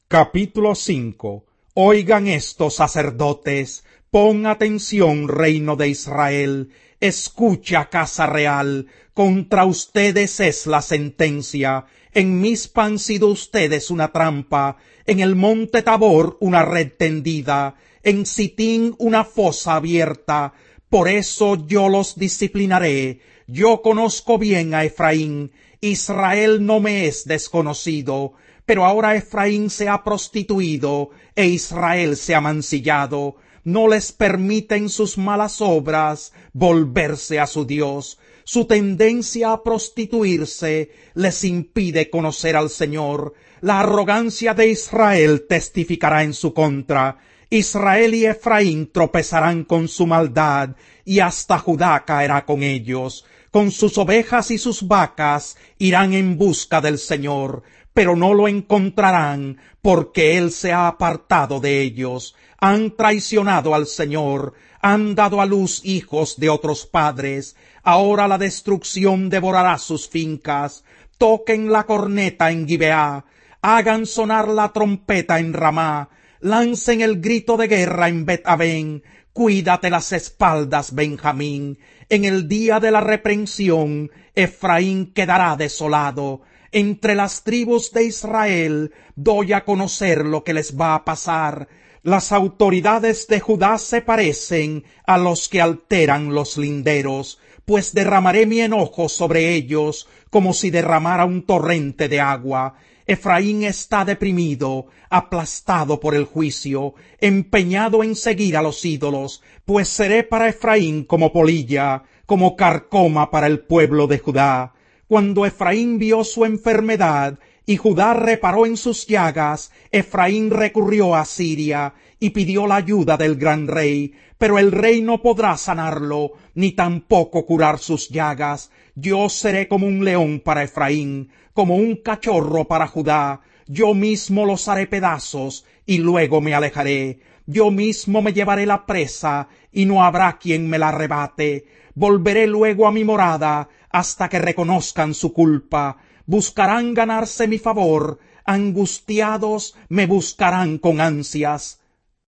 Capítulo 5. Oigan esto, sacerdotes, pon atención, reino de Israel, escucha, casa real, contra ustedes es la sentencia. En Mizpa han sido ustedes una trampa, en el monte Tabor una red tendida, en Sitín una fosa abierta. Por eso yo los disciplinaré. Yo conozco bien a Efraín, Israel no me es desconocido. Pero ahora Efraín se ha prostituido e Israel se ha mancillado. No les permiten sus malas obras volverse a su Dios. Su tendencia a prostituirse les impide conocer al Señor. La arrogancia de Israel testificará en su contra. Israel y Efraín tropezarán con su maldad, y hasta Judá caerá con ellos. Con sus ovejas y sus vacas irán en busca del Señor, pero no lo encontrarán, porque Él se ha apartado de ellos. Han traicionado al Señor, han dado a luz hijos de otros padres. Ahora la destrucción devorará sus fincas. Toquen la corneta en Gibeá, hagan sonar la trompeta en Ramá, lancen el grito de guerra en Bet-Aven. Cuídate las espaldas, Benjamín. En el día de la reprensión, Efraín quedará desolado. Entre las tribus de Israel doy a conocer lo que les va a pasar. Las autoridades de Judá se parecen a los que alteran los linderos, pues derramaré mi enojo sobre ellos como si derramara un torrente de agua. Efraín está deprimido, aplastado por el juicio, empeñado en seguir a los ídolos, pues seré para Efraín como polilla, como carcoma para el pueblo de Judá. Cuando Efraín vio su enfermedad y Judá reparó en sus llagas, Efraín recurrió a Siria y pidió la ayuda del gran rey, pero el rey no podrá sanarlo, ni tampoco curar sus llagas. Yo seré como un león para Efraín, como un cachorro para Judá. Yo mismo los haré pedazos y luego me alejaré. Yo mismo me llevaré la presa y no habrá quien me la arrebate. Volveré luego a mi morada hasta que reconozcan su culpa. Buscarán ganarse mi favor, angustiados me buscarán con ansias.